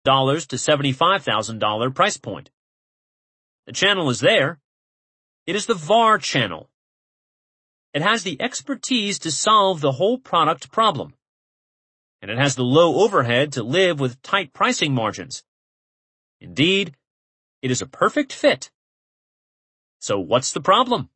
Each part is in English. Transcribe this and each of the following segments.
to $75,000 price point. The channel is there. It is the VAR channel. It has the expertise to solve the whole product problem. And it has the low overhead to live with tight pricing margins. Indeed, it is a perfect fit. So what's the problem?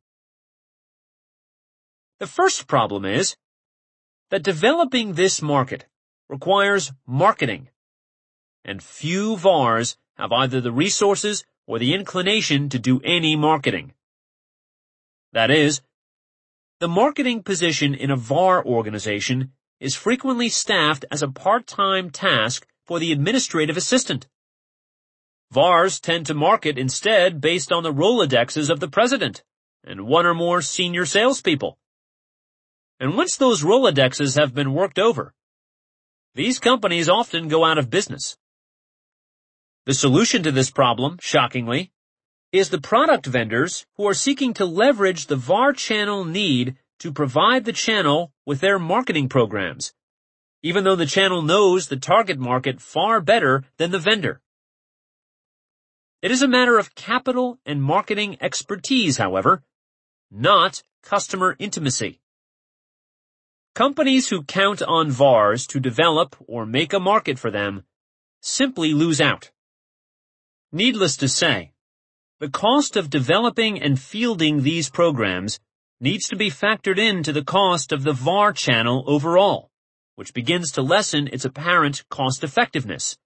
The first problem is that developing this market requires marketing, and few VARs have either the resources or the inclination to do any marketing. That is, the marketing position in a VAR organization is frequently staffed as a part-time task for the administrative assistant. VARs tend to market instead based on the Rolodexes of the president and one or more senior salespeople. And once those Rolodexes have been worked over, these companies often go out of business. The solution to this problem, shockingly, is the product vendors who are seeking to leverage the VAR channel need to provide the channel with their marketing programs, even though the channel knows the target market far better than the vendor. It is a matter of capital and marketing expertise, however, not customer intimacy. Companies who count on VARs to develop or make a market for them simply lose out. Needless to say, the cost of developing and fielding these programs needs to be factored into the cost of the VAR channel overall, which begins to lessen its apparent cost-effectiveness.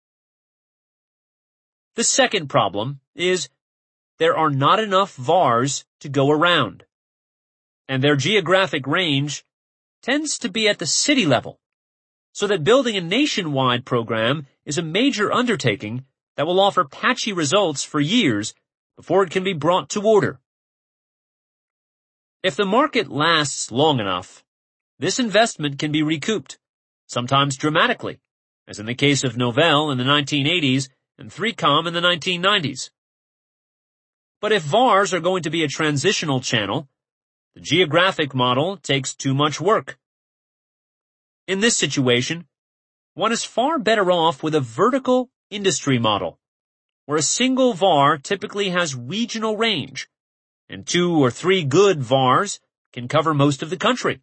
The second problem is there are not enough VARs to go around, and their geographic range tends to be at the city level, so that building a nationwide program is a major undertaking that will offer patchy results for years before it can be brought to order. If the market lasts long enough, this investment can be recouped, sometimes dramatically, as in the case of Novell in the 1980s and 3Com in the 1990s. But if VARs are going to be a transitional channel, the geographic model takes too much work. In this situation, one is far better off with a vertical industry model, where a single VAR typically has regional range, and 2 or 3 good VARs can cover most of the country.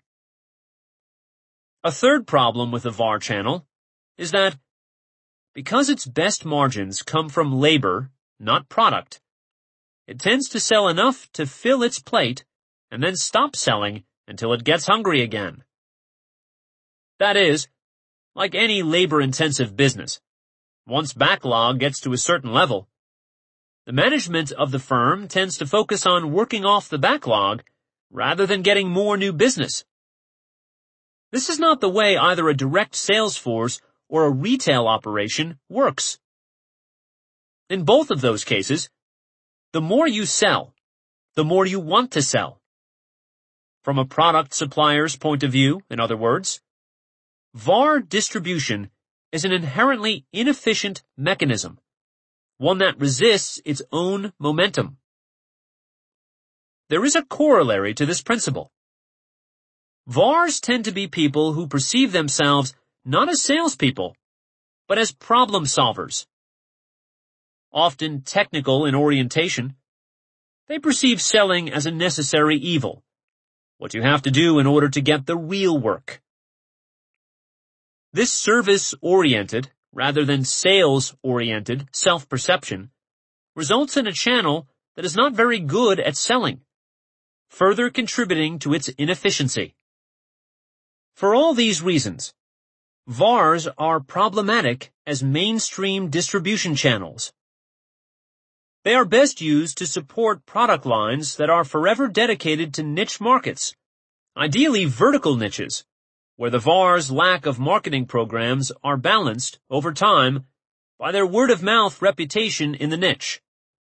A third problem with the VAR channel is that because its best margins come from labor, not product, it tends to sell enough to fill its plate and then stop selling until it gets hungry again. That is, like any labor-intensive business, once backlog gets to a certain level, the management of the firm tends to focus on working off the backlog rather than getting more new business. This is not the way either a direct sales force or a retail operation works. In both of those cases, the more you sell, the more you want to sell. From a product supplier's point of view, in other words, VAR distribution is an inherently inefficient mechanism, one that resists its own momentum. There is a corollary to this principle. VARs tend to be people who perceive themselves not as salespeople, but as problem solvers. Often technical in orientation, they perceive selling as a necessary evil, what you have to do in order to get the real work. This service-oriented, rather than sales-oriented self-perception results in a channel that is not very good at selling, further contributing to its inefficiency. For all these reasons, VARs are problematic as mainstream distribution channels. They are best used to support product lines that are forever dedicated to niche markets, ideally vertical niches, where the VAR's lack of marketing programs are balanced over time by their word-of-mouth reputation in the niche.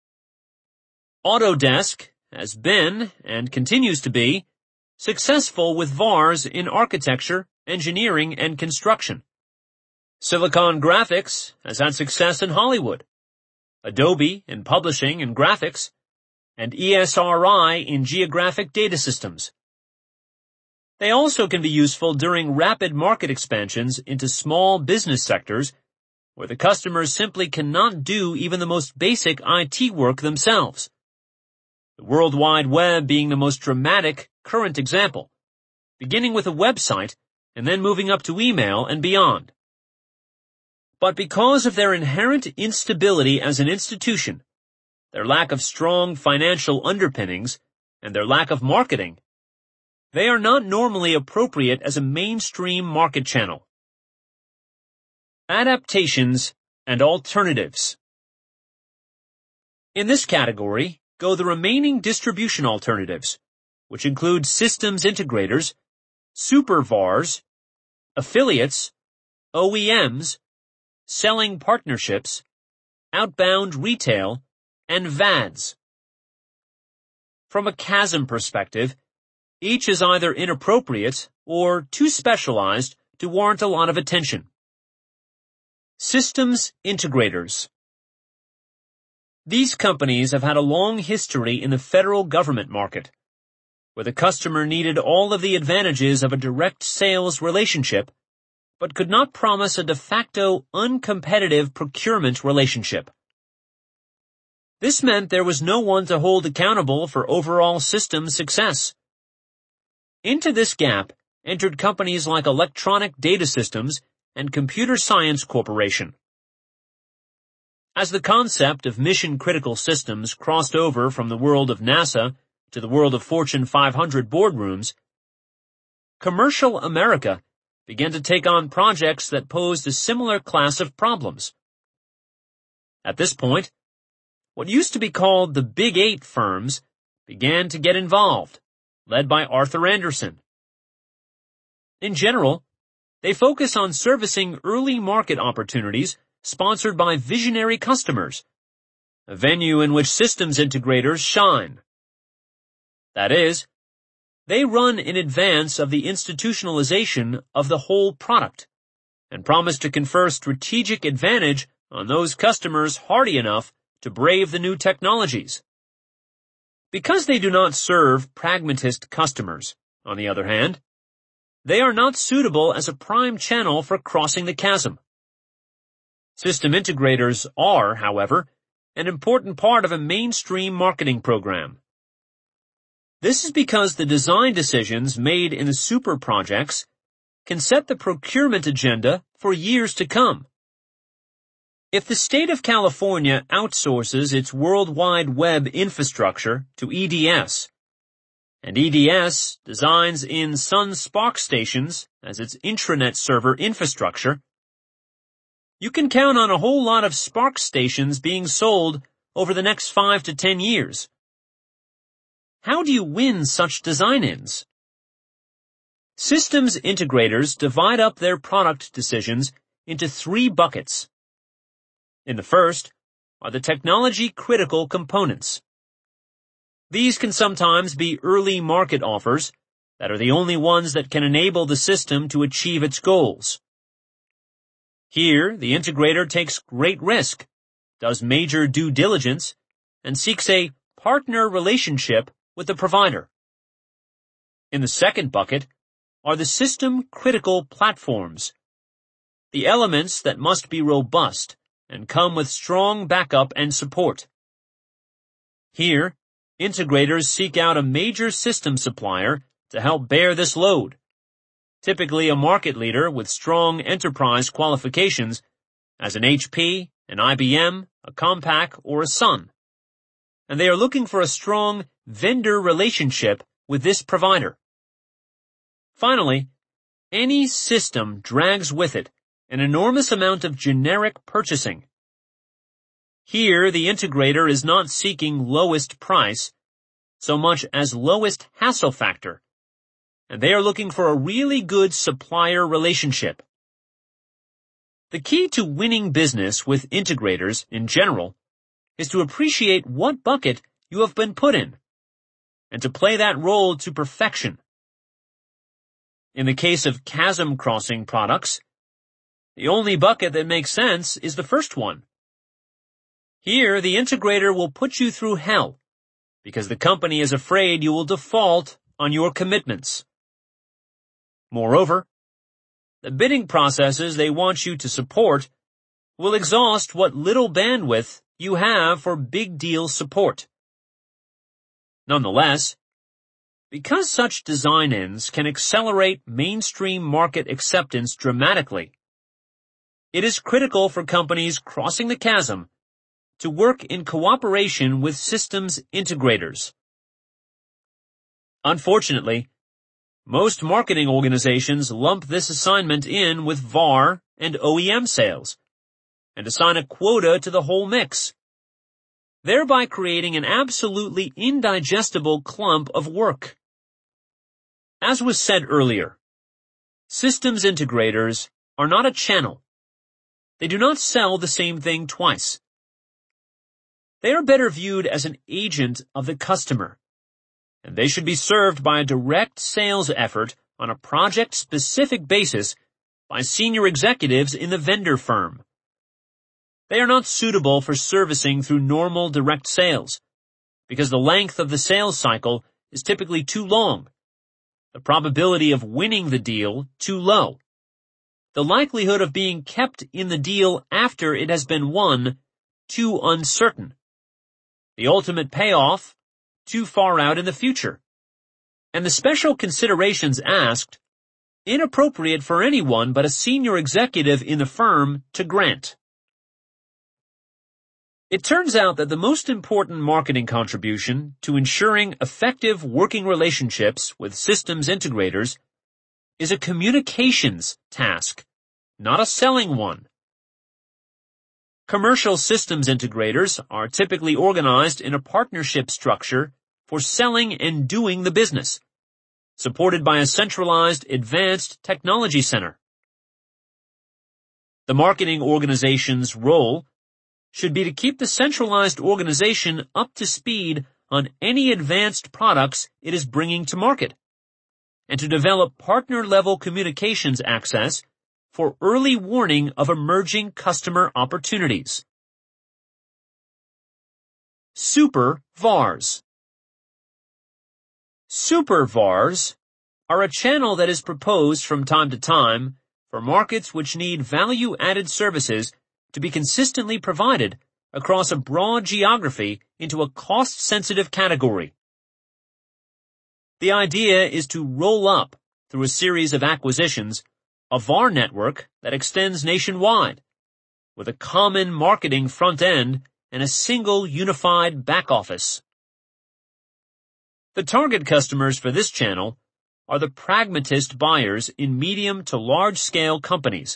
Autodesk has been, and continues to be, successful with VARs in architecture, engineering, and construction. Silicon Graphics has had success in Hollywood, Adobe in publishing and graphics, and ESRI in geographic data systems. They also can be useful during rapid market expansions into small business sectors where the customers simply cannot do even the most basic IT work themselves. The World Wide Web being the most dramatic current example, beginning with a website and then moving up to email and beyond. But because of their inherent instability as an institution, their lack of strong financial underpinnings, and their lack of marketing, they are not normally appropriate as a mainstream market channel. Adaptations and alternatives. In this category go the remaining distribution alternatives, which include systems integrators, super VARs, affiliates, OEMs, selling partnerships, outbound retail, and VADs. From a chasm perspective, each is either inappropriate or too specialized to warrant a lot of attention. Systems integrators. These companies have had a long history in the federal government market, where the customer needed all of the advantages of a direct sales relationship, but could not promise a de facto uncompetitive procurement relationship. This meant there was no one to hold accountable for overall system success. Into this gap entered companies like Electronic Data Systems and Computer Science Corporation. As the concept of mission-critical systems crossed over from the world of NASA to the world of Fortune 500 boardrooms, commercial America began to take on projects that posed a similar class of problems. At this point, what used to be called the Big Eight firms began to get involved, led by Arthur Andersen. In general, they focus on servicing early market opportunities sponsored by visionary customers, a venue in which systems integrators shine. That is, they run in advance of the institutionalization of the whole product and promise to confer strategic advantage on those customers hardy enough to brave the new technologies. Because they do not serve pragmatist customers, on the other hand, they are not suitable as a prime channel for crossing the chasm. System integrators are, however, an important part of a mainstream marketing program. This is because the design decisions made in the super projects can set the procurement agenda for years to come. If the state of California outsources its World Wide Web infrastructure to EDS, and EDS designs in Sun SPARC stations as its intranet server infrastructure, you can count on a whole lot of SPARC stations being sold over the next 5 to 10 years. How do you win such design-ins? Systems integrators divide up their product decisions into 3 buckets. In the first are the technology-critical components. These can sometimes be early market offers that are the only ones that can enable the system to achieve its goals. Here, the integrator takes great risk, does major due diligence, and seeks a partner relationship with the provider. In the second bucket are the system-critical platforms, the elements that must be robust and come with strong backup and support. Here, integrators seek out a major system supplier to help bear this load, typically a market leader with strong enterprise qualifications as an HP, an IBM, a Compaq, or a Sun. And they are looking for a strong vendor relationship with this provider. Finally, any system drags with it an enormous amount of generic purchasing. Here, the integrator is not seeking lowest price so much as lowest hassle factor, and they are looking for a really good supplier relationship. The key to winning business with integrators in general is to appreciate what bucket you have been put in, and to play that role to perfection. In the case of chasm-crossing products, the only bucket that makes sense is the first one. Here, the integrator will put you through hell, because the company is afraid you will default on your commitments. Moreover, the bidding processes they want you to support will exhaust what little bandwidth you have for big deal support. Nonetheless, because such design-ins can accelerate mainstream market acceptance dramatically, it is critical for companies crossing the chasm to work in cooperation with systems integrators. Unfortunately, most marketing organizations lump this assignment in with VAR and OEM sales and assign a quota to the whole mix, thereby creating an absolutely indigestible clump of work. As was said earlier, systems integrators are not a channel. They do not sell the same thing twice. They are better viewed as an agent of the customer, and they should be served by a direct sales effort on a project-specific basis by senior executives in the vendor firm. They are not suitable for servicing through normal direct sales, because the length of the sales cycle is typically too long, the probability of winning the deal too low, the likelihood of being kept in the deal after it has been won too uncertain, the ultimate payoff too far out in the future, and the special considerations asked inappropriate for anyone but a senior executive in the firm to grant. It turns out that the most important marketing contribution to ensuring effective working relationships with systems integrators is a communications task, not a selling one. Commercial systems integrators are typically organized in a partnership structure for selling and doing the business, supported by a centralized advanced technology center. The marketing organization's role should be to keep the centralized organization up to speed on any advanced products it is bringing to market, and to develop partner-level communications access for early warning of emerging customer opportunities. Super VARs. Super VARs are a channel that is proposed from time to time for markets which need value-added services to be consistently provided across a broad geography into a cost-sensitive category. The idea is to roll up, through a series of acquisitions, a VAR network that extends nationwide, with a common marketing front end and a single unified back office. The target customers for this channel are the pragmatist buyers in medium to large-scale companies.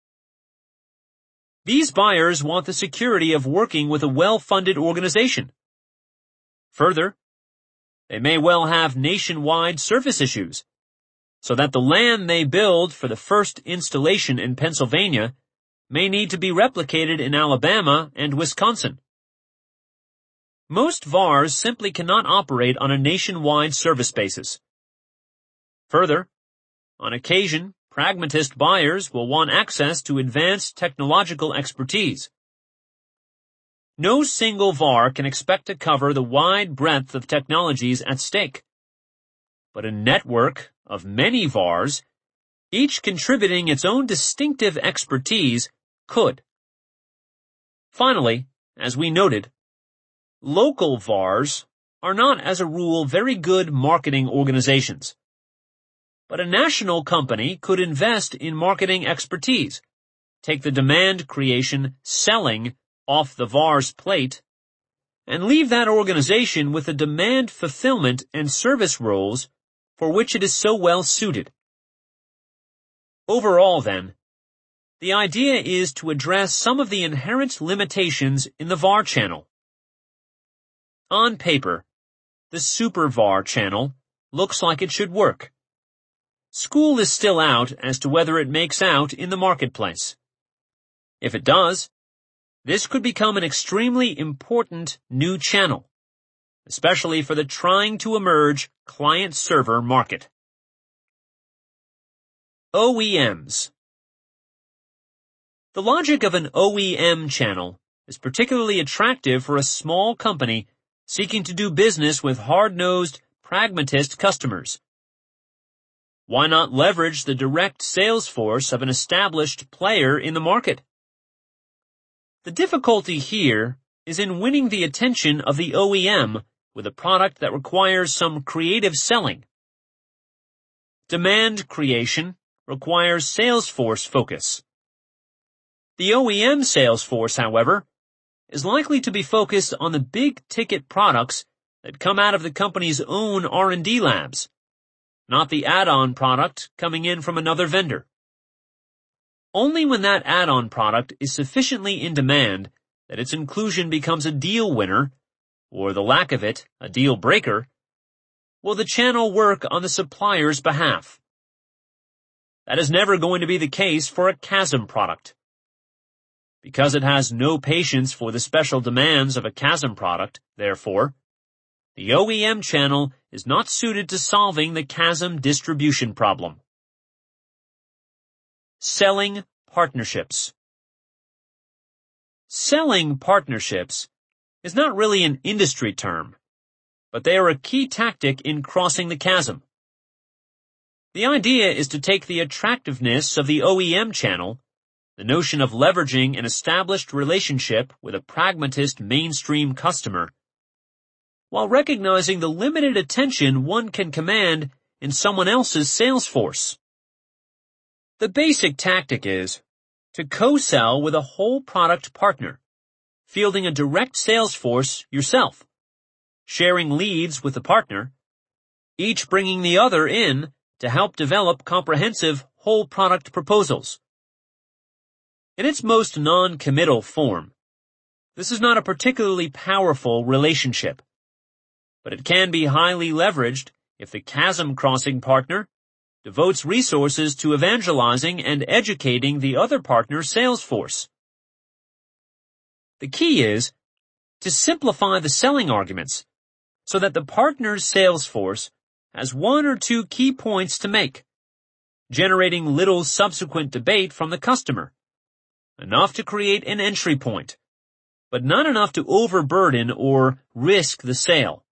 These buyers want the security of working with a well-funded organization. Further, they may well have nationwide service issues, so that the land they build for the first installation in Pennsylvania may need to be replicated in Alabama and Wisconsin. Most VARs simply cannot operate on a nationwide service basis. Further, on occasion, pragmatist buyers will want access to advanced technological expertise. No single VAR can expect to cover the wide breadth of technologies at stake, but a network of many VARs, each contributing its own distinctive expertise, could. Finally, as we noted, local VARs are not as a rule very good marketing organizations. But a national company could invest in marketing expertise, take the demand creation selling off the VAR's plate, and leave that organization with the demand fulfillment and service roles for which it is so well suited. Overall, then, the idea is to address some of the inherent limitations in the VAR channel. On paper, the Super VAR channel looks like it should work. School is still out as to whether it makes out in the marketplace. If it does, this could become an extremely important new channel, especially for the trying to emerge client-server market. OEMs. The logic of an OEM channel is particularly attractive for a small company seeking to do business with hard-nosed, pragmatist customers. Why not leverage the direct sales force of an established player in the market? The difficulty here is in winning the attention of the OEM with a product that requires some creative selling. Demand creation requires sales force focus. The OEM sales force, however, is likely to be focused on the big-ticket products that come out of the company's own R&D labs, not the add-on product coming in from another vendor. Only when that add-on product is sufficiently in demand that its inclusion becomes a deal winner, or the lack of it, a deal breaker, will the channel work on the supplier's behalf. That is never going to be the case for a Chasm product. Because it has no patience for the special demands of a Chasm product, therefore, the OEM channel is not suited to solving the Chasm distribution problem. Selling partnerships. Selling partnerships is not really an industry term, but they are a key tactic in crossing the chasm. The idea is to take the attractiveness of the OEM channel, the notion of leveraging an established relationship with a pragmatist mainstream customer, while recognizing the limited attention one can command in someone else's sales force. The basic tactic is to co-sell with a whole product partner, fielding a direct sales force yourself, sharing leads with the partner, each bringing the other in to help develop comprehensive whole product proposals. In its most non-committal form, this is not a particularly powerful relationship, but it can be highly leveraged if the chasm crossing partner devotes resources to evangelizing and educating the other partner's sales force. The key is to simplify the selling arguments so that the partner's sales force has one or two key points to make, generating little subsequent debate from the customer, enough to create an entry point, but not enough to overburden or risk the sale.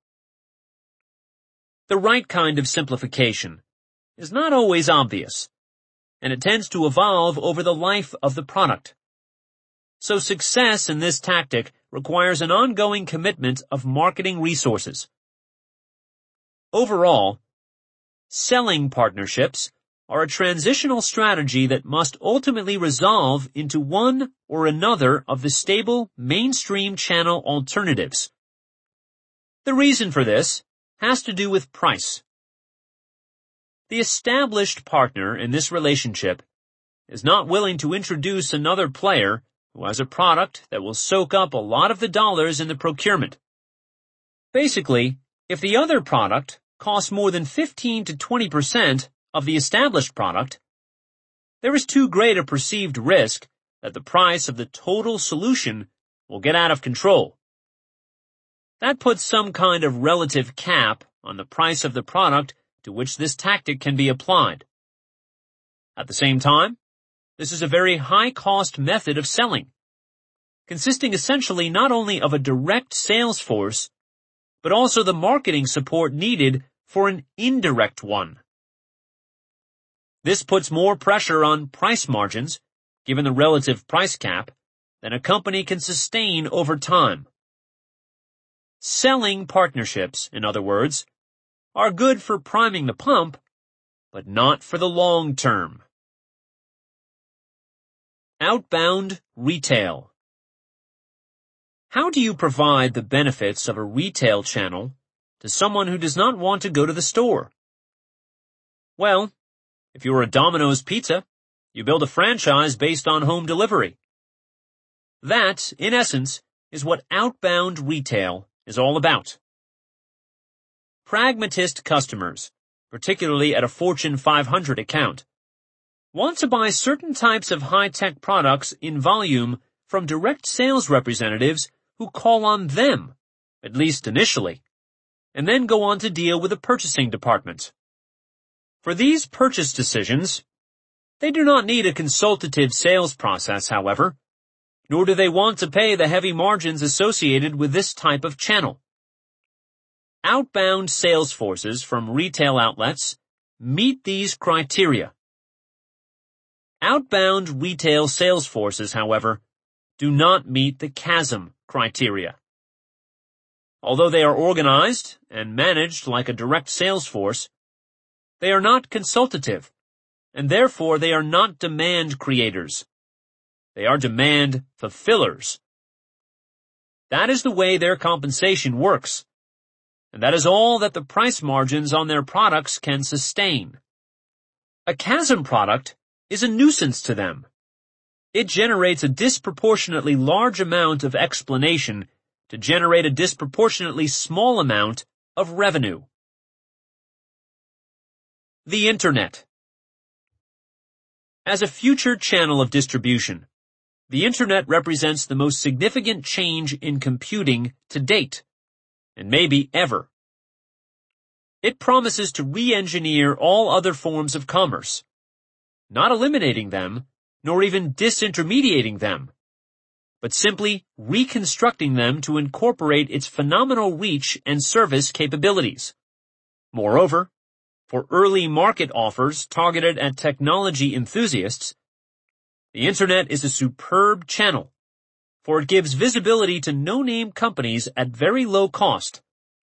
The right kind of simplification is not always obvious, and it tends to evolve over the life of the product. So success in this tactic requires an ongoing commitment of marketing resources. Overall, selling partnerships are a transitional strategy that must ultimately resolve into one or another of the stable mainstream channel alternatives. The reason for this has to do with price. The established partner in this relationship is not willing to introduce another player who has a product that will soak up a lot of the dollars in the procurement. Basically, if the other product costs more than 15 to 20% of the established product, there is too great a perceived risk that the price of the total solution will get out of control. That puts some kind of relative cap on the price of the product to which this tactic can be applied. At the same time, this is a very high-cost method of selling, consisting essentially not only of a direct sales force, but also the marketing support needed for an indirect one. This puts more pressure on price margins, given the relative price cap, than a company can sustain over time. Selling partnerships, in other words, are good for priming the pump, but not for the long term. Outbound retail. How do you provide the benefits of a retail channel to someone who does not want to go to the store? Well, if you're a Domino's Pizza, you build a franchise based on home delivery. That, in essence, is what outbound retail is all about. Pragmatist customers, particularly at a Fortune 500 account, want to buy certain types of high-tech products in volume from direct sales representatives who call on them, at least initially, and then go on to deal with the purchasing department. For these purchase decisions, they do not need a consultative sales process, however, nor do they want to pay the heavy margins associated with this type of channel. Outbound sales forces from retail outlets meet these criteria. Outbound retail sales forces, however, do not meet the chasm criteria. Although they are organized and managed like a direct sales force, they are not consultative, and therefore they are not demand creators. They are demand fulfillers. That is the way their compensation works, and that is all that the price margins on their products can sustain. A chasm product is a nuisance to them. It generates a disproportionately large amount of explanation to generate a disproportionately small amount of revenue. The Internet. As a future channel of distribution, the Internet represents the most significant change in computing to date, and maybe ever. It promises to re-engineer all other forms of commerce, not eliminating them, nor even disintermediating them, but simply reconstructing them to incorporate its phenomenal reach and service capabilities. Moreover, for early market offers targeted at technology enthusiasts, the Internet is a superb channel, for it gives visibility to no-name companies at very low cost.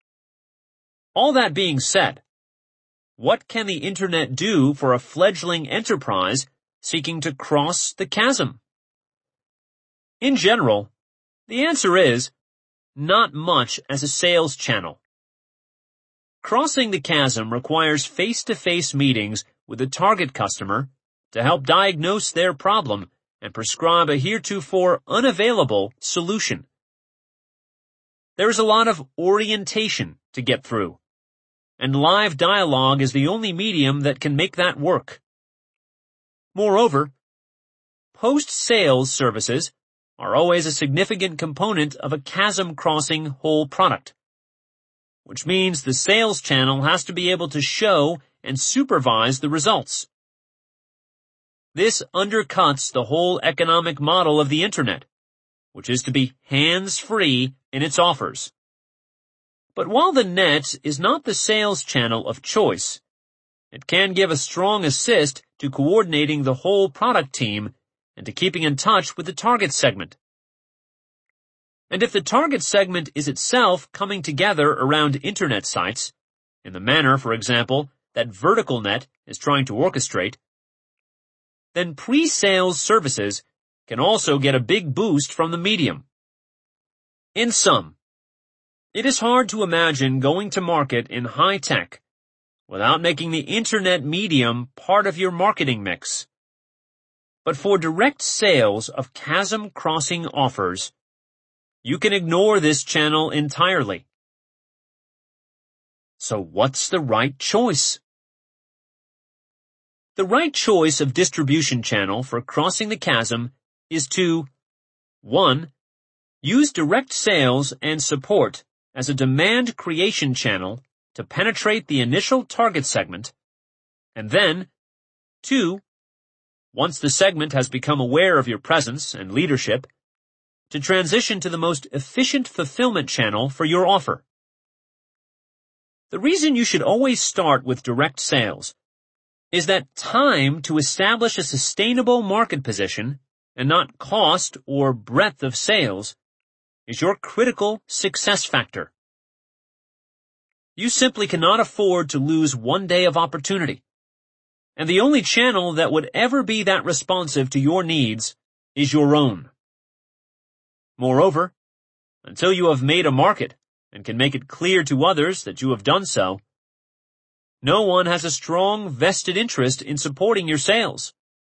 All that being said, what can the Internet do for a fledgling enterprise seeking to cross the chasm? In general, the answer is not much as a sales channel. Crossing the chasm requires face-to-face meetings with the target customer to help diagnose their problem and prescribe a heretofore unavailable solution. There is a lot of orientation to get through, and live dialogue is the only medium that can make that work. Moreover, post-sales services are always a significant component of a chasm-crossing whole product, which means the sales channel has to be able to show and supervise the results. This undercuts the whole economic model of the Internet, which is to be hands-free in its offers. But while the net is not the sales channel of choice, it can give a strong assist to coordinating the whole product team and to keeping in touch with the target segment. And if the target segment is itself coming together around Internet sites, in the manner, for example, that VerticalNet is trying to orchestrate, then pre-sales services can also get a big boost from the medium. In sum, it is hard to imagine going to market in high tech without making the Internet medium part of your marketing mix. But for direct sales of chasm-crossing offers, you can ignore this channel entirely. So what's the right choice? The right choice of distribution channel for crossing the chasm is to 1. Use direct sales and support as a demand creation channel to penetrate the initial target segment, and then 2. Once the segment has become aware of your presence and leadership, to transition to the most efficient fulfillment channel for your offer. The reason you should always start with direct sales is that time to establish a sustainable market position, and not cost or breadth of sales, is your critical success factor. You simply cannot afford to lose one day of opportunity, and the only channel that would ever be that responsive to your needs is your own. Moreover, until you have made a market and can make it clear to others that you have done so, no one has a strong vested interest in supporting your sales.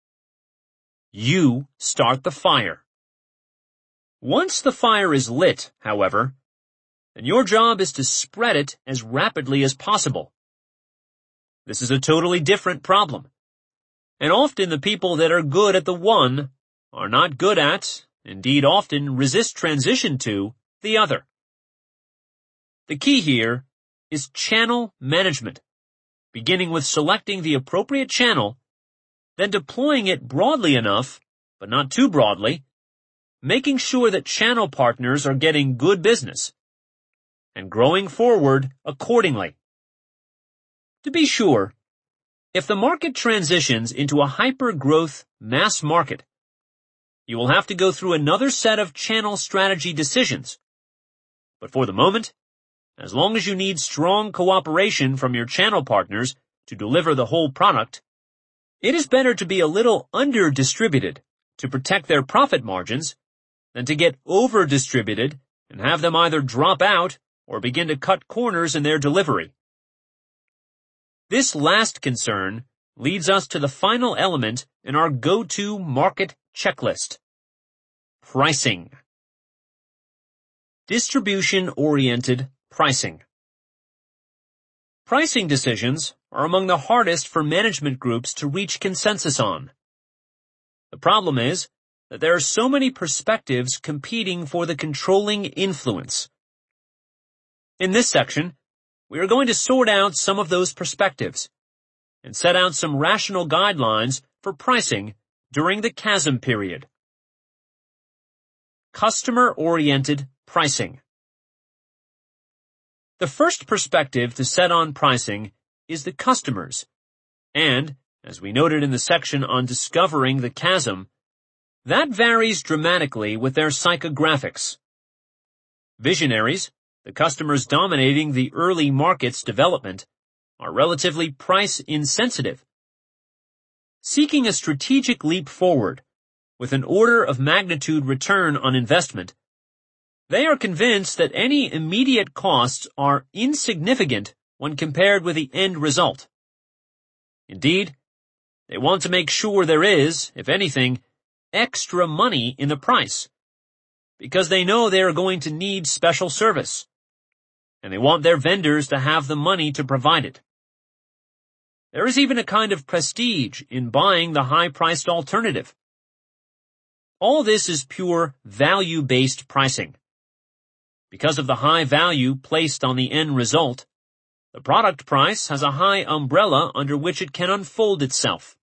You start the fire. Once the fire is lit, however, then your job is to spread it as rapidly as possible. This is a totally different problem, and often the people that are good at the one are not good at, indeed often resist transition to, the other. The key here is channel management, beginning with selecting the appropriate channel, then deploying it broadly enough, but not too broadly, making sure that channel partners are getting good business, and growing forward accordingly. To be sure, if the market transitions into a hyper-growth mass market, you will have to go through another set of channel strategy decisions. But for the moment, as long as you need strong cooperation from your channel partners to deliver the whole product, it is better to be a little under-distributed to protect their profit margins than to get over-distributed and have them either drop out or begin to cut corners in their delivery. This last concern leads us to the final element in our go-to market checklist: pricing. Distribution-oriented pricing. Pricing decisions are among the hardest for management groups to reach consensus on. The problem is that there are so many perspectives competing for the controlling influence. In this section, we are going to sort out some of those perspectives and set out some rational guidelines for pricing during the chasm period. Customer-oriented pricing. The first perspective to set on pricing is the customers, and, as we noted in the section on discovering the chasm, that varies dramatically with their psychographics. Visionaries, the customers dominating the early market's development, are relatively price insensitive. Seeking a strategic leap forward, with an order of magnitude return on investment, they are convinced that any immediate costs are insignificant when compared with the end result. Indeed, they want to make sure there is, if anything, extra money in the price, because they know they are going to need special service, and they want their vendors to have the money to provide it. There is even a kind of prestige in buying the high-priced alternative. All this is pure value-based pricing. Because of the high value placed on the end result, the product price has a high umbrella under which it can unfold itself.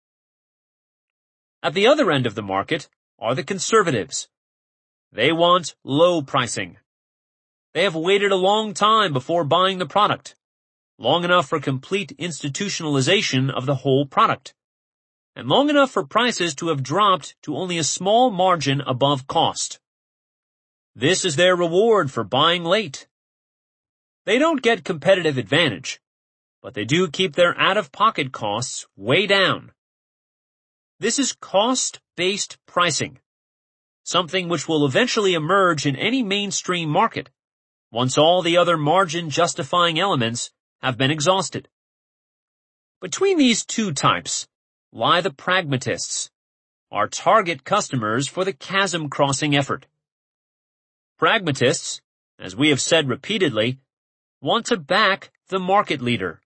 At the other end of the market are the conservatives. They want low pricing. They have waited a long time before buying the product, long enough for complete institutionalization of the whole product, and long enough for prices to have dropped to only a small margin above cost. This is their reward for buying late. They don't get competitive advantage, but they do keep their out-of-pocket costs way down. This is cost-based pricing, something which will eventually emerge in any mainstream market once all the other margin-justifying elements have been exhausted. Between these two types lie the pragmatists, our target customers for the chasm-crossing effort. Pragmatists, as we have said repeatedly, want to back the market leader.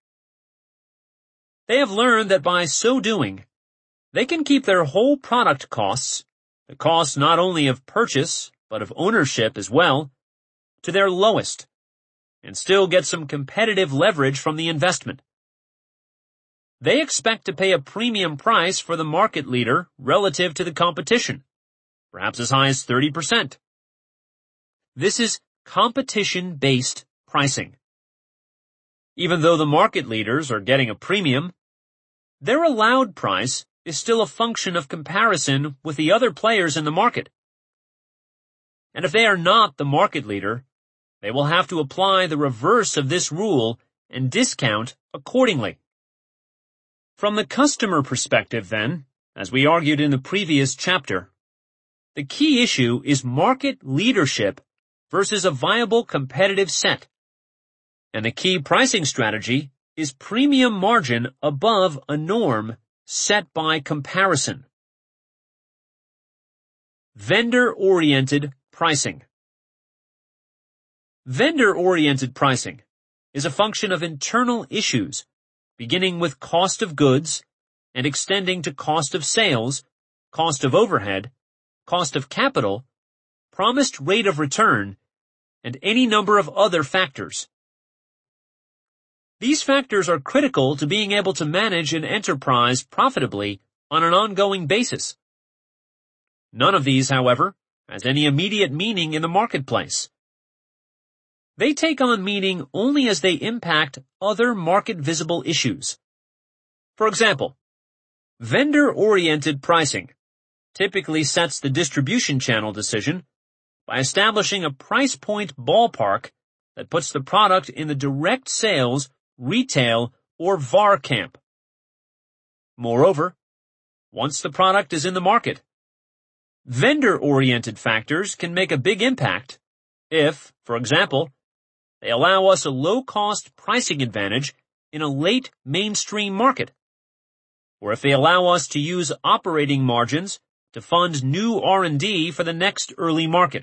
They have learned that by so doing, they can keep their whole product costs, the cost not only of purchase, but of ownership as well, to their lowest, and still get some competitive leverage from the investment. They expect to pay a premium price for the market leader relative to the competition, perhaps as high as 30%. This is competition-based pricing. Even though the market leaders are getting a premium, their allowed price is still a function of comparison with the other players in the market. And if they are not the market leader, they will have to apply the reverse of this rule and discount accordingly. From the customer perspective, then, as we argued in the previous chapter, the key issue is market leadership versus a viable competitive set. And the key pricing strategy is premium margin above a norm set by comparison. Vendor-oriented pricing. Vendor-oriented pricing is a function of internal issues, beginning with cost of goods and extending to cost of sales, cost of overhead, cost of capital, promised rate of return, and any number of other factors. These factors are critical to being able to manage an enterprise profitably on an ongoing basis. None of these, however, has any immediate meaning in the marketplace. They take on meaning only as they impact other market-visible issues. For example, vendor-oriented pricing typically sets the distribution channel decision by establishing a price point ballpark that puts the product in the direct sales, retail, or VAR camp. Moreover, once the product is in the market, vendor-oriented factors can make a big impact if, for example, they allow us a low-cost pricing advantage in a late mainstream market, or if they allow us to use operating margins to fund new R&D for the next early market.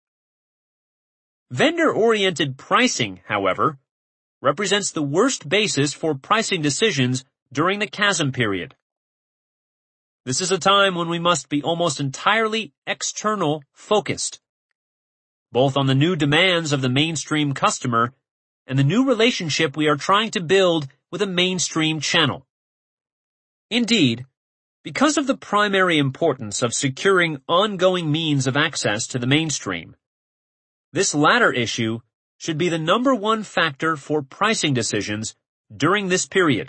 Vendor-oriented pricing, however, represents the worst basis for pricing decisions during the chasm period. This is a time when we must be almost entirely external focused, both on the new demands of the mainstream customer and the new relationship we are trying to build with a mainstream channel. Indeed, because of the primary importance of securing ongoing means of access to the mainstream, this latter issue should be the number one factor for pricing decisions during this period.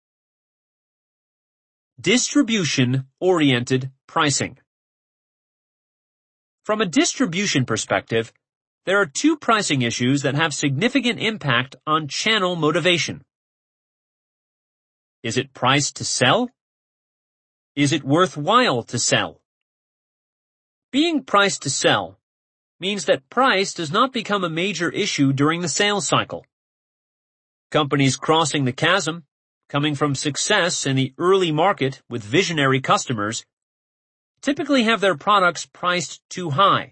Distribution-oriented pricing. From a distribution perspective, there are two pricing issues that have significant impact on channel motivation. Is it priced to sell? Is it worthwhile to sell? Being priced to sell means that price does not become a major issue during the sales cycle. Companies crossing the chasm, coming from success in the early market with visionary customers, typically have their products priced too high.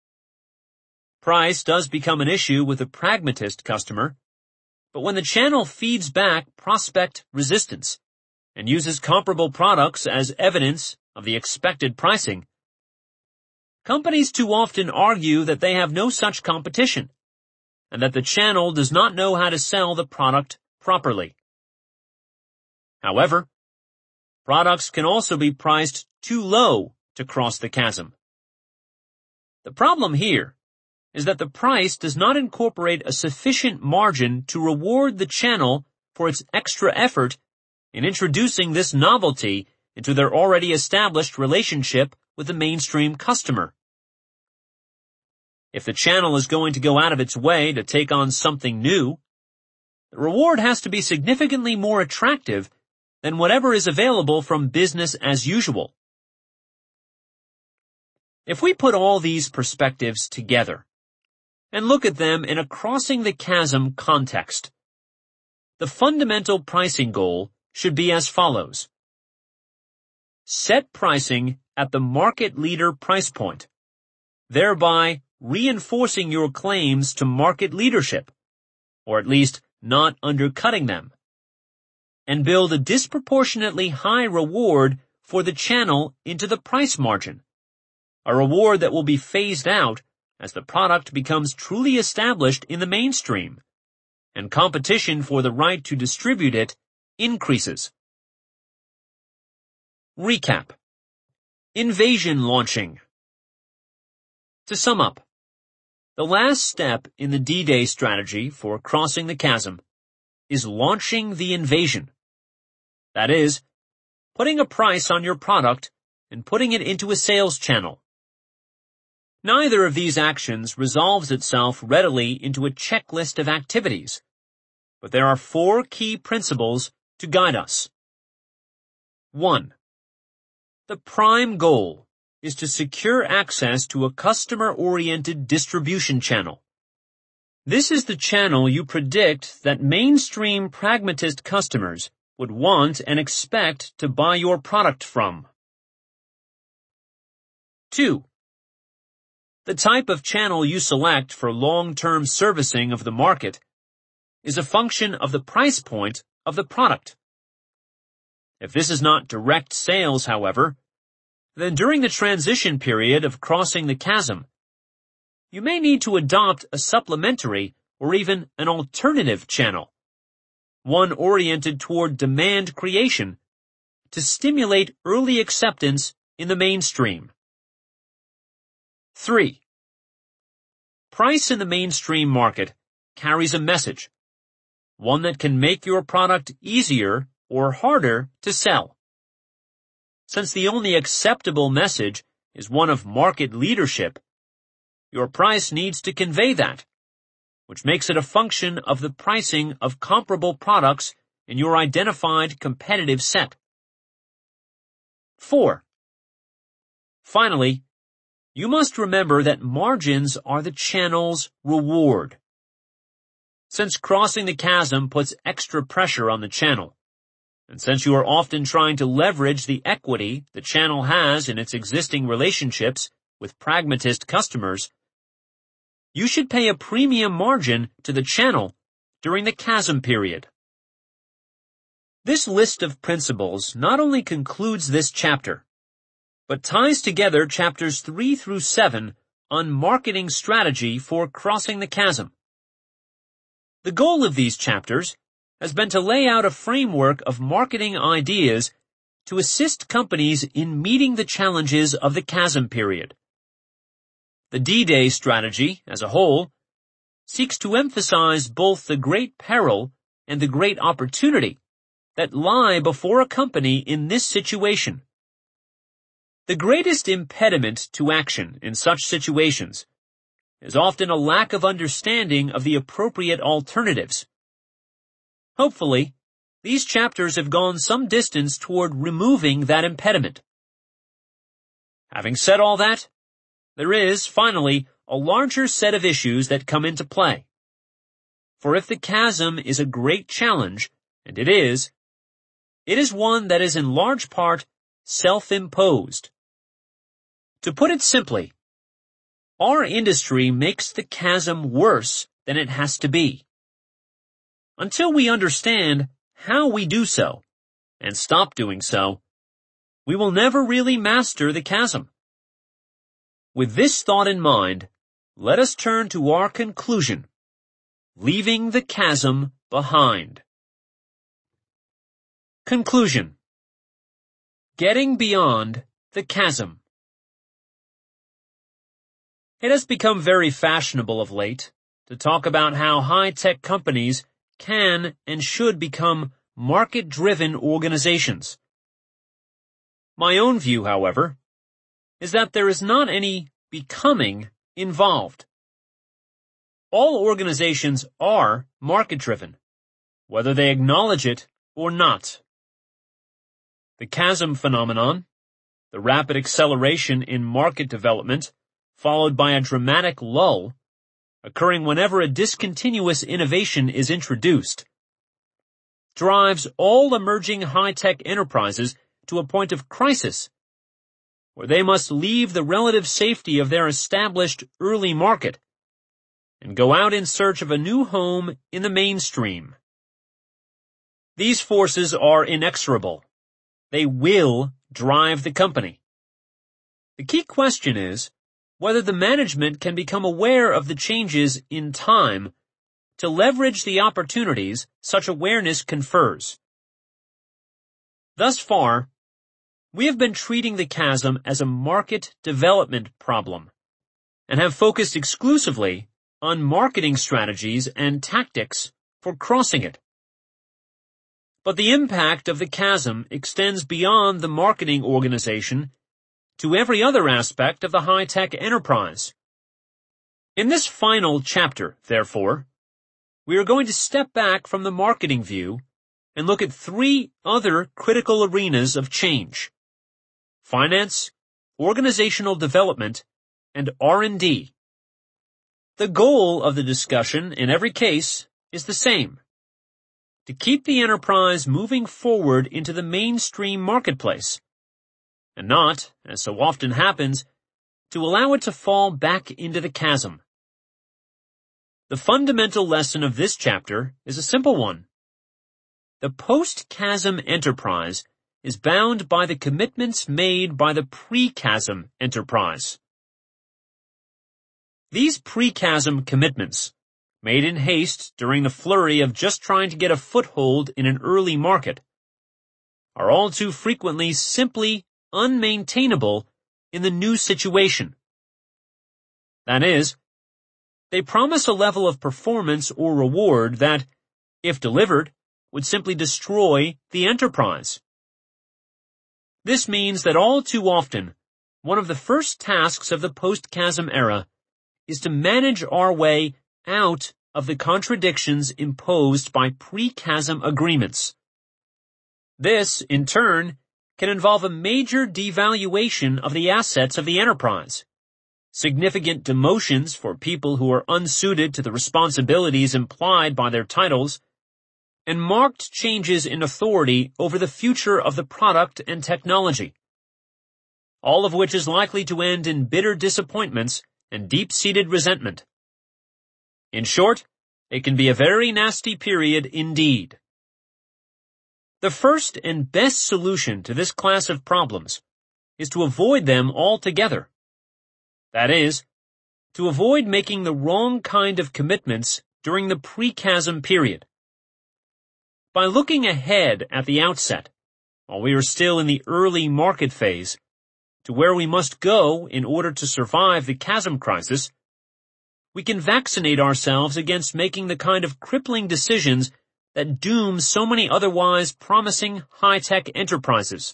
Price does become an issue with a pragmatist customer, but when the channel feeds back prospect resistance and uses comparable products as evidence of the expected pricing, companies too often argue that they have no such competition and that the channel does not know how to sell the product properly. However, products can also be priced too low to cross the chasm. The problem here is that the price does not incorporate a sufficient margin to reward the channel for its extra effort in introducing this novelty into their already established relationship with the mainstream customer. If the channel is going to go out of its way to take on something new, the reward has to be significantly more attractive than whatever is available from business as usual. If we put all these perspectives together and look at them in a crossing the chasm context, the fundamental pricing goal should be as follows. Set pricing at the market leader price point, thereby reinforcing your claims to market leadership, or at least not undercutting them, and build a disproportionately high reward for the channel into the price margin, a reward that will be phased out as the product becomes truly established in the mainstream, and competition for the right to distribute it increases. Recap. Invasion launching. To sum up, the last step in the D-Day strategy for crossing the chasm is launching the invasion. That is, putting a price on your product and putting it into a sales channel. Neither of these actions resolves itself readily into a checklist of activities, but there are 4 key principles to guide us. 1. The prime goal is to secure access to a customer-oriented distribution channel. This is the channel you predict that mainstream pragmatist customers would want and expect to buy your product from. 2. The type of channel you select for long-term servicing of the market is a function of the price point of the product. If this is not direct sales, however, then during the transition period of crossing the chasm, you may need to adopt a supplementary or even an alternative channel, one oriented toward demand creation, to stimulate early acceptance in the mainstream. 3. Price in the mainstream market carries a message, one that can make your product easier or harder to sell. Since the only acceptable message is one of market leadership, your price needs to convey that, which makes it a function of the pricing of comparable products in your identified competitive set. 4. Finally, you must remember that margins are the channel's reward. Since crossing the chasm puts extra pressure on the channel, and since you are often trying to leverage the equity the channel has in its existing relationships with pragmatist customers, you should pay a premium margin to the channel during the chasm period. This list of principles not only concludes this chapter, but ties together chapters 3 through 7 on marketing strategy for crossing the chasm. The goal of these chapters has been to lay out a framework of marketing ideas to assist companies in meeting the challenges of the chasm period. The D-Day strategy, as a whole, seeks to emphasize both the great peril and the great opportunity that lie before a company in this situation. The greatest impediment to action in such situations is often a lack of understanding of the appropriate alternatives. Hopefully, these chapters have gone some distance toward removing that impediment. Having said all that, there is, finally, a larger set of issues that come into play. For if the chasm is a great challenge, and it is one that is in large part self-imposed. To put it simply, our industry makes the chasm worse than it has to be. Until we understand how we do so, and stop doing so, we will never really master the chasm. With this thought in mind, let us turn to our conclusion, leaving the chasm behind. Conclusion. Getting beyond the chasm. It has become very fashionable of late to talk about how high-tech companies can and should become market-driven organizations. My own view, however, is that there is not any becoming involved. All organizations are market-driven, whether they acknowledge it or not. The chasm phenomenon, the rapid acceleration in market development, followed by a dramatic lull, occurring whenever a discontinuous innovation is introduced, drives all emerging high-tech enterprises to a point of crisis, where they must leave the relative safety of their established early market and go out in search of a new home in the mainstream. These forces are inexorable. They will drive the company. The key question is whether the management can become aware of the changes in time to leverage the opportunities such awareness confers. Thus far, we have been treating the chasm as a market development problem and have focused exclusively on marketing strategies and tactics for crossing it. But the impact of the chasm extends beyond the marketing organization to every other aspect of the high-tech enterprise. In this final chapter, therefore, we are going to step back from the marketing view and look at 3 other critical arenas of change: finance, organizational development, and R&D. The goal of the discussion in every case is the same: to keep the enterprise moving forward into the mainstream marketplace, and not, as so often happens, to allow it to fall back into the chasm. The fundamental lesson of this chapter is a simple one. The post-chasm enterprise is bound by the commitments made by the pre-chasm enterprise. These pre-chasm commitments, made in haste during the flurry of just trying to get a foothold in an early market, are all too frequently simply unmaintainable in the new situation. That is, they promise a level of performance or reward that, if delivered, would simply destroy the enterprise. This means that all too often, one of the first tasks of the post-chasm era is to manage our way out of the contradictions imposed by pre-chasm agreements. This, in turn, can involve a major devaluation of the assets of the enterprise, significant demotions for people who are unsuited to the responsibilities implied by their titles, and marked changes in authority over the future of the product and technology, all of which is likely to end in bitter disappointments and deep-seated resentment. In short, it can be a very nasty period indeed. The first and best solution to this class of problems is to avoid them altogether. That is, to avoid making the wrong kind of commitments during the pre-chasm period. By looking ahead at the outset, while we are still in the early market phase, to where we must go in order to survive the chasm crisis, we can vaccinate ourselves against making the kind of crippling decisions that doom so many otherwise promising high-tech enterprises.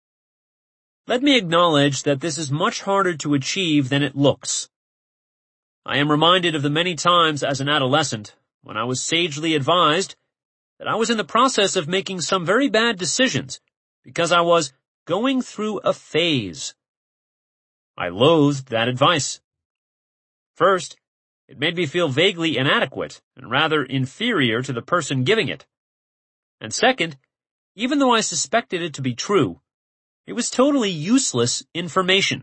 Let me acknowledge that this is much harder to achieve than it looks. I am reminded of the many times as an adolescent when I was sagely advised that I was in the process of making some very bad decisions because I was going through a phase. I loathed that advice. First, it made me feel vaguely inadequate and rather inferior to the person giving it. And second, even though I suspected it to be true, it was totally useless information.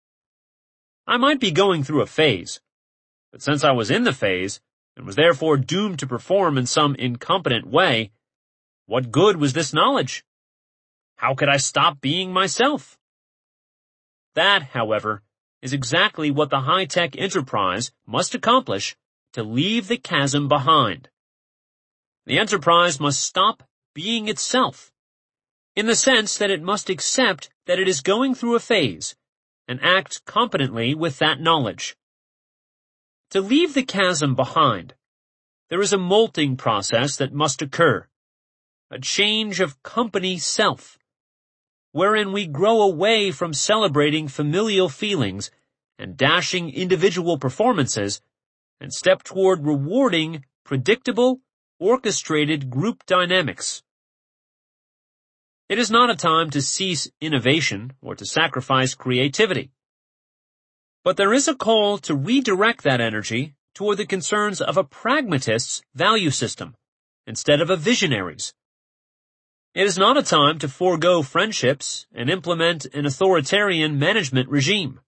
I might be going through a phase, but since I was in the phase and was therefore doomed to perform in some incompetent way, what good was this knowledge? How could I stop being myself? That, however, is exactly what the high-tech enterprise must accomplish to leave the chasm behind. The enterprise must stop being itself, in the sense that it must accept that it is going through a phase and act competently with that knowledge. To leave the chasm behind, there is a molting process that must occur, a change of company self, wherein we grow away from celebrating familial feelings and dashing individual performances and step toward rewarding predictable, orchestrated group dynamics. It is not a time to cease innovation or to sacrifice creativity. But there is a call to redirect that energy toward the concerns of a pragmatist's value system instead of a visionary's. It is not a time to forego friendships and implement an authoritarian management regime.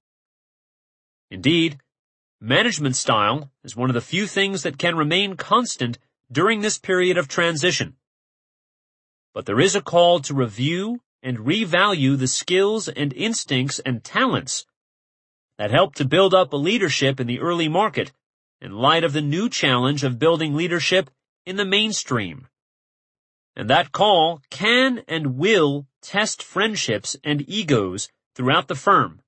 Indeed, management style is one of the few things that can remain constant during this period of transition. But there is a call to review and revalue the skills and instincts and talents that helped to build up a leadership in the early market in light of the new challenge of building leadership in the mainstream. And that call can and will test friendships and egos throughout the firm.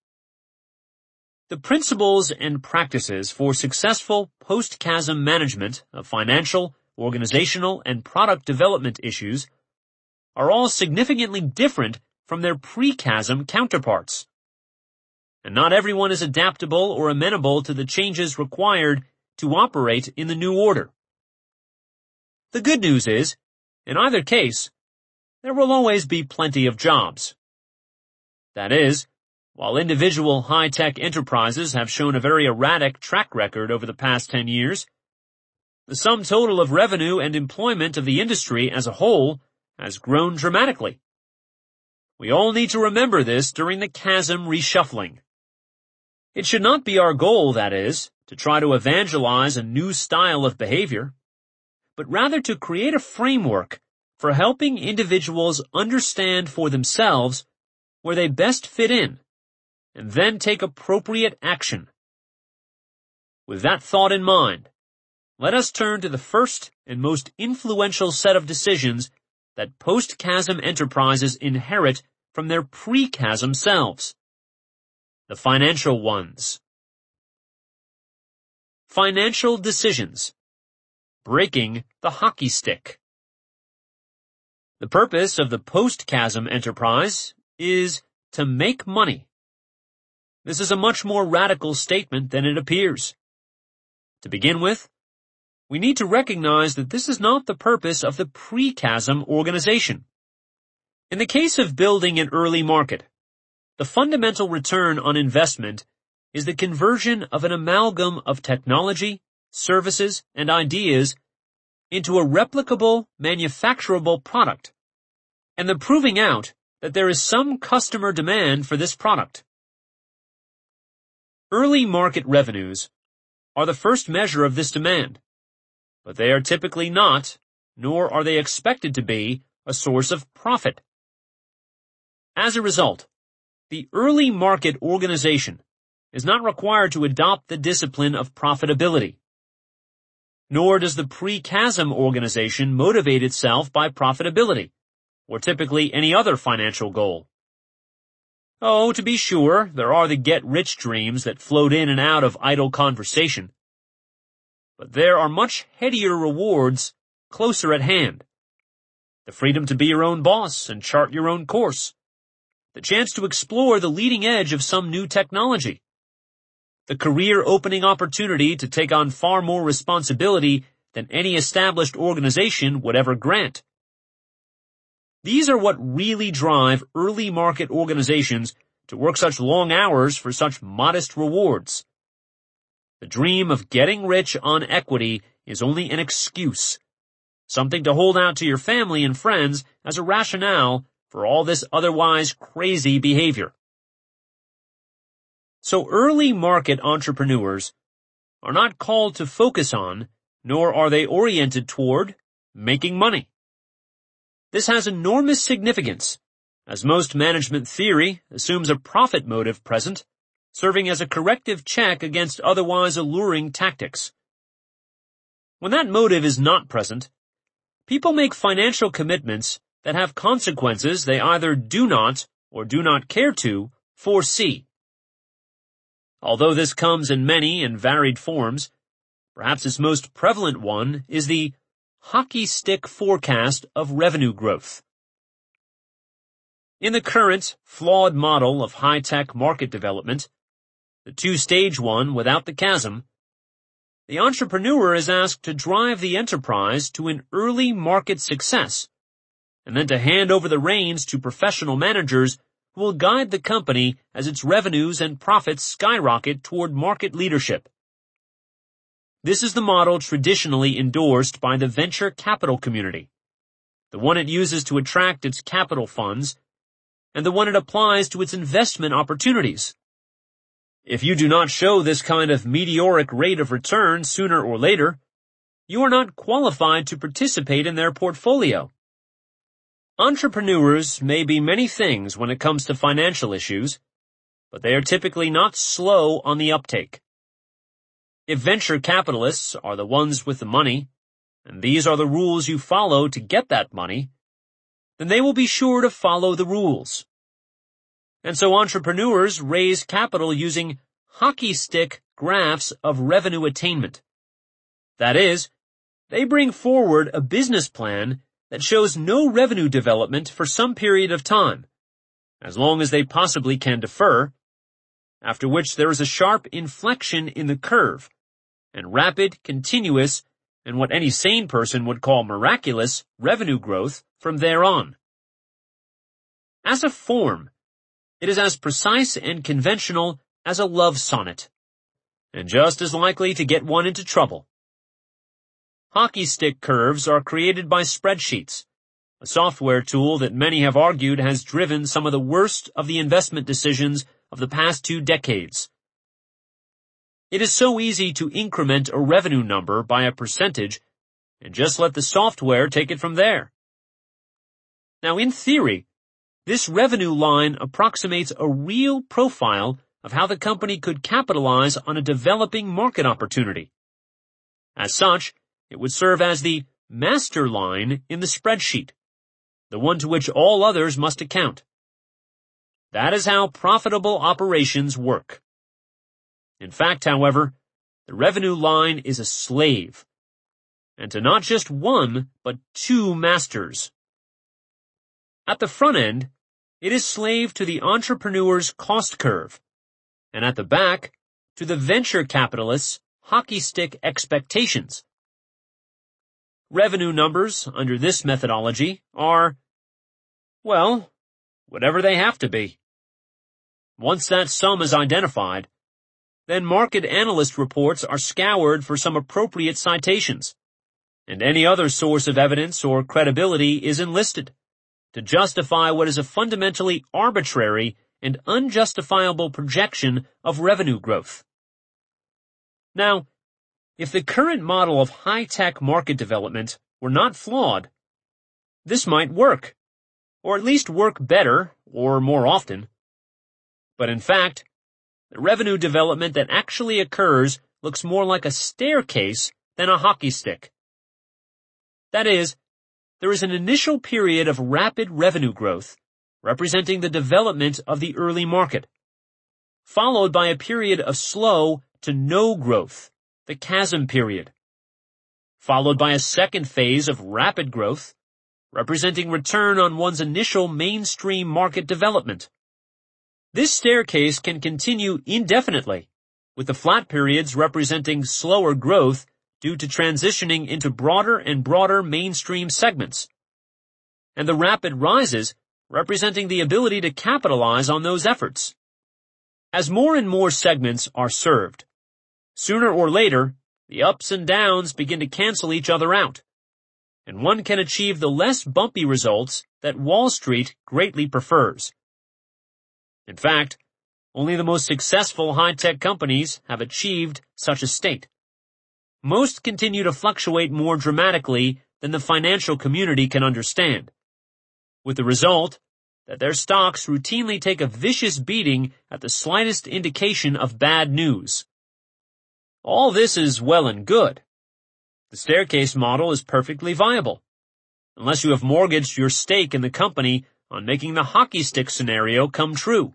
The principles and practices for successful post-chasm management of financial, organizational, and product development issues are all significantly different from their pre-chasm counterparts. And not everyone is adaptable or amenable to the changes required to operate in the new order. The good news is, in either case, there will always be plenty of jobs. That is, while individual high-tech enterprises have shown a very erratic track record over the past 10 years, the sum total of revenue and employment of the industry as a whole has grown dramatically. We all need to remember this during the chasm reshuffling. It should not be our goal, that is, to try to evangelize a new style of behavior, but rather to create a framework for helping individuals understand for themselves where they best fit in, and then take appropriate action. With that thought in mind, let us turn to the first and most influential set of decisions that post-chasm enterprises inherit from their pre-chasm selves. The financial ones. Financial decisions. Breaking the hockey stick. The purpose of the post-chasm enterprise is to make money. This is a much more radical statement than it appears. To begin with, we need to recognize that this is not the purpose of the pre-chasm organization. In the case of building an early market, the fundamental return on investment is the conversion of an amalgam of technology, services, and ideas into a replicable, manufacturable product, and the proving out that there is some customer demand for this product. Early market revenues are the first measure of this demand, but they are typically not, nor are they expected to be, a source of profit. As a result, the early market organization is not required to adopt the discipline of profitability, nor does the pre-chasm organization motivate itself by profitability, or typically any other financial goal. Oh, to be sure, there are the get-rich dreams that float in and out of idle conversation. But there are much headier rewards closer at hand. The freedom to be your own boss and chart your own course. The chance to explore the leading edge of some new technology. The career-opening opportunity to take on far more responsibility than any established organization would ever grant. These are what really drive early market organizations to work such long hours for such modest rewards. The dream of getting rich on equity is only an excuse, something to hold out to your family and friends as a rationale for all this otherwise crazy behavior. So early market entrepreneurs are not called to focus on, nor are they oriented toward, making money. This has enormous significance, as most management theory assumes a profit motive present, serving as a corrective check against otherwise alluring tactics. When that motive is not present, people make financial commitments that have consequences they either do not or do not care to foresee. Although this comes in many and varied forms, perhaps its most prevalent one is the hockey stick forecast of revenue growth. In the current, flawed model of high-tech market development, the two-stage one without the chasm, the entrepreneur is asked to drive the enterprise to an early market success, and then to hand over the reins to professional managers who will guide the company as its revenues and profits skyrocket toward market leadership. This is the model traditionally endorsed by the venture capital community, the one it uses to attract its capital funds, and the one it applies to its investment opportunities. If you do not show this kind of meteoric rate of return sooner or later, you are not qualified to participate in their portfolio. Entrepreneurs may be many things when it comes to financial issues, but they are typically not slow on the uptake. If venture capitalists are the ones with the money, and these are the rules you follow to get that money, then they will be sure to follow the rules. And so entrepreneurs raise capital using hockey stick graphs of revenue attainment. That is, they bring forward a business plan that shows no revenue development for some period of time, as long as they possibly can defer, after which there is a sharp inflection in the curve, and rapid, continuous, and what any sane person would call miraculous revenue growth from there on. As a form, it is as precise and conventional as a love sonnet, and just as likely to get one into trouble. Hockey stick curves are created by spreadsheets, a software tool that many have argued has driven some of the worst of the investment decisions of the past 2 decades. It is so easy to increment a revenue number by a percentage and just let the software take it from there. Now, in theory, this revenue line approximates a real profile of how the company could capitalize on a developing market opportunity. As such, it would serve as the master line in the spreadsheet, the one to which all others must account. That is how profitable operations work. In fact, however, the revenue line is a slave, and to not just one, but 2 masters. At the front end, it is slave to the entrepreneur's cost curve, and at the back, to the venture capitalist's hockey stick expectations. Revenue numbers under this methodology are, well, whatever they have to be. Once that sum is identified, then market analyst reports are scoured for some appropriate citations, and any other source of evidence or credibility is enlisted to justify what is a fundamentally arbitrary and unjustifiable projection of revenue growth. Now, if the current model of high-tech market development were not flawed, this might work, or at least work better or more often. But in fact, the revenue development that actually occurs looks more like a staircase than a hockey stick. That is, there is an initial period of rapid revenue growth, representing the development of the early market, followed by a period of slow to no growth, the chasm period, followed by a second phase of rapid growth, representing return on one's initial mainstream market development. This staircase can continue indefinitely, with the flat periods representing slower growth due to transitioning into broader and broader mainstream segments, and the rapid rises representing the ability to capitalize on those efforts. As more and more segments are served, sooner or later, the ups and downs begin to cancel each other out, and one can achieve the less bumpy results that Wall Street greatly prefers. In fact, only the most successful high-tech companies have achieved such a state. Most continue to fluctuate more dramatically than the financial community can understand, with the result that their stocks routinely take a vicious beating at the slightest indication of bad news. All this is well and good. The staircase model is perfectly viable, unless you have mortgaged your stake in the company on making the hockey stick scenario come true.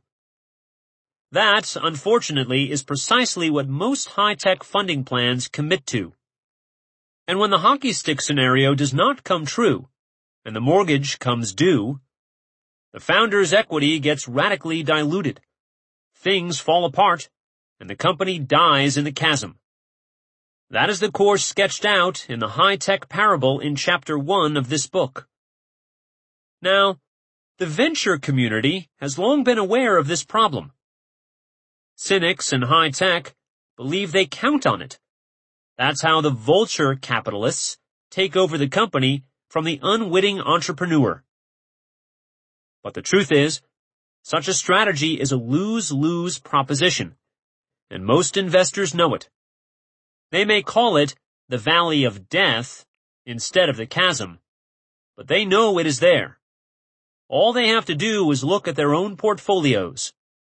That, unfortunately, is precisely what most high-tech funding plans commit to. And when the hockey stick scenario does not come true, and the mortgage comes due, the founder's equity gets radically diluted. Things fall apart, and the company dies in the chasm. That is the course sketched out in the high-tech parable in Chapter 1 of this book. Now, the venture community has long been aware of this problem. Cynics in high-tech believe they count on it. That's how the vulture capitalists take over the company from the unwitting entrepreneur. But the truth is, such a strategy is a lose-lose proposition, and most investors know it. They may call it the valley of death instead of the chasm, but they know it is there. All they have to do is look at their own portfolios.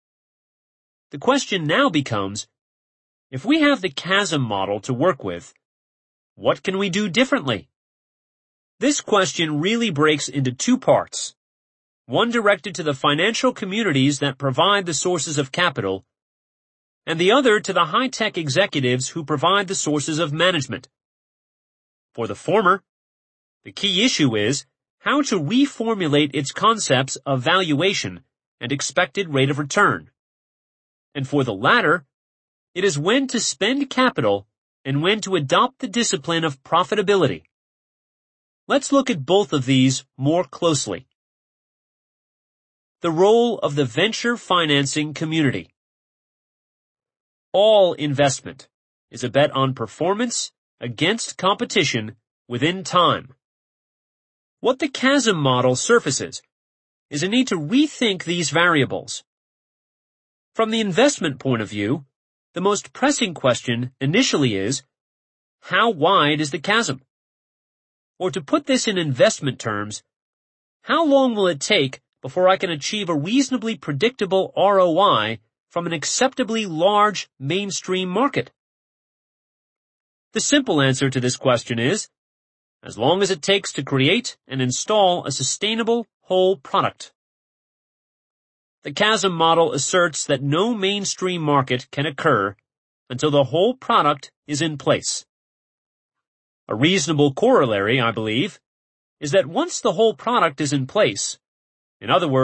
The question now becomes, if we have the chasm model to work with, what can we do differently? This question really breaks into two parts, one directed to the financial communities that provide the sources of capital, and the other to the high-tech executives who provide the sources of management. For the former, the key issue is how to reformulate its concepts of valuation and expected rate of return. And for the latter, it is when to spend capital and when to adopt the discipline of profitability. Let's look at both of these more closely. The role of the venture financing community. All investment is a bet on performance against competition within time. What the chasm model surfaces is a need to rethink these variables. From the investment point of view, the most pressing question initially is, how wide is the chasm? Or to put this in investment terms, how long will it take before I can achieve a reasonably predictable ROI from an acceptably large mainstream market? The simple answer to this question is, as long as it takes to create and install a sustainable whole product. The chasm model asserts that no mainstream market can occur until the whole product is in place. A reasonable corollary, I believe, is that once the whole product is in place, in other words,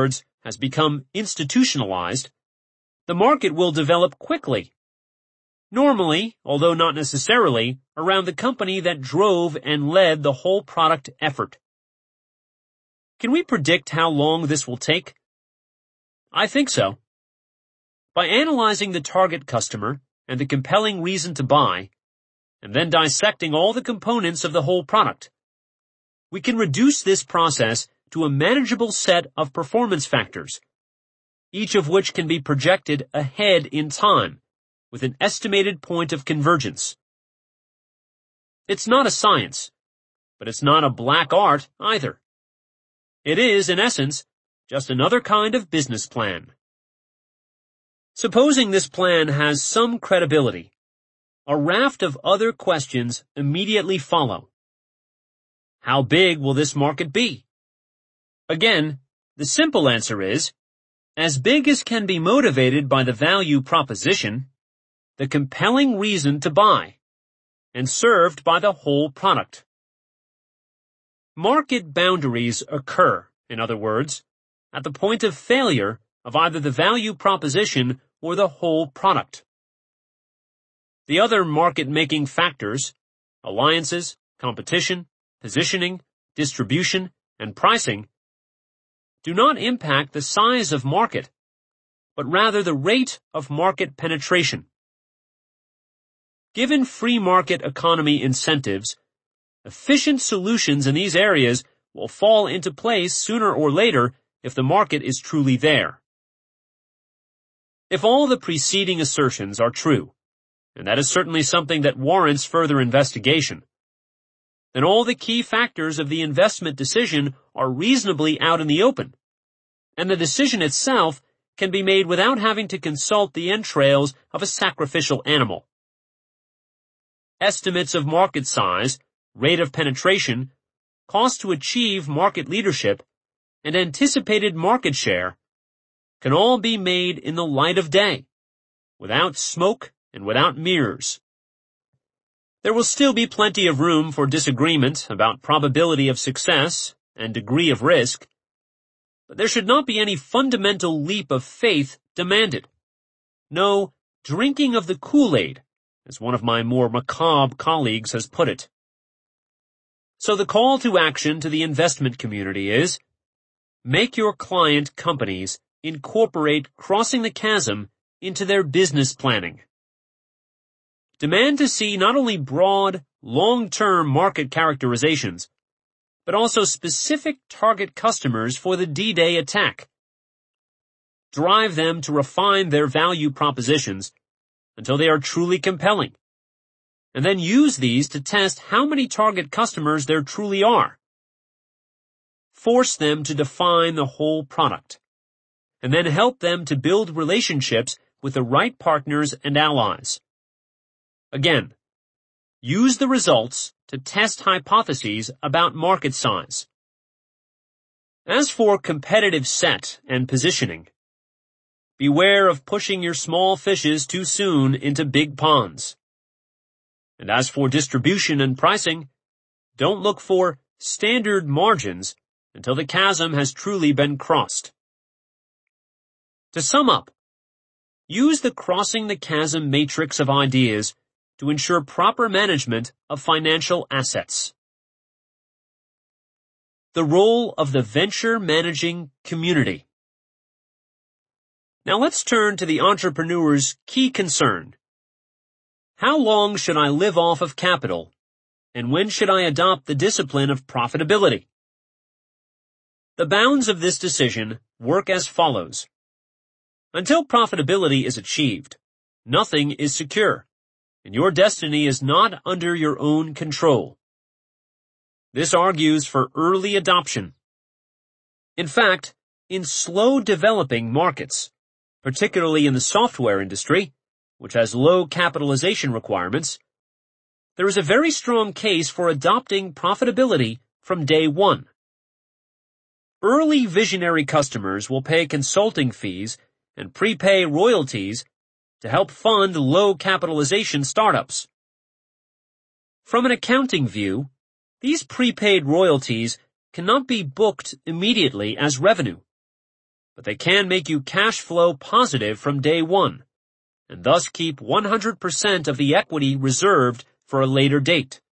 has become institutionalized, the market will develop quickly. Normally, although not necessarily, around the company that drove and led the whole product effort. Can we predict how long this will take? I think so. By analyzing the target customer and the compelling reason to buy, and then dissecting all the components of the whole product, we can reduce this process to a manageable set of performance factors, each of which can be projected ahead in time with an estimated point of convergence. It's not a science, but it's not a black art either. It is, in essence, just another kind of business plan. Supposing this plan has some credibility, a raft of other questions immediately follow. How big will this market be? Again, the simple answer is, as big as can be motivated by the value proposition, the compelling reason to buy, and served by the whole product. Market boundaries occur, in other words, at the point of failure of either the value proposition or the whole product. The other market-making factors, alliances, competition, positioning, distribution, and pricing, do not impact the size of market, but rather the rate of market penetration. Given free market economy incentives, efficient solutions in these areas will fall into place sooner or later if the market is truly there. If all the preceding assertions are true, and that is certainly something that warrants further investigation, then all the key factors of the investment decision are reasonably out in the open, and the decision itself can be made without having to consult the entrails of a sacrificial animal. Estimates of market size, rate of penetration, cost to achieve market leadership, and anticipated market share can all be made in the light of day, without smoke and without mirrors. There will still be plenty of room for disagreement about probability of success and degree of risk, but there should not be any fundamental leap of faith demanded. No drinking of the Kool-Aid, as one of my more macabre colleagues has put it. So the call to action to the investment community is, make your client companies incorporate crossing the chasm into their business planning. Demand to see not only broad, long-term market characterizations, but also specific target customers for the D-Day attack. Drive them to refine their value propositions until they are truly compelling, and then use these to test how many target customers there truly are. Force them to define the whole product, and then help them to build relationships with the right partners and allies. Again, use the results to test hypotheses about market size. As for competitive set and positioning, beware of pushing your small fishes too soon into big ponds. And as for distribution and pricing, don't look for standard margins until the chasm has truly been crossed. To sum up, use the crossing the chasm matrix of ideas to ensure proper management of financial assets. The role of the venture managing community. Now let's turn to the entrepreneur's key concern. How long should I live off of capital, and when should I adopt the discipline of profitability? The bounds of this decision work as follows. Until profitability is achieved, nothing is secure, and your destiny is not under your own control. This argues for early adoption. In fact, in slow developing markets, particularly in the software industry, which has low capitalization requirements, there is a very strong case for adopting profitability from day one. Early visionary customers will pay consulting fees and prepay royalties to help fund low capitalization startups. From an accounting view, these prepaid royalties cannot be booked immediately as revenue. but they can make you cash flow positive from day one, and thus keep 100% of the equity reserved for a later date.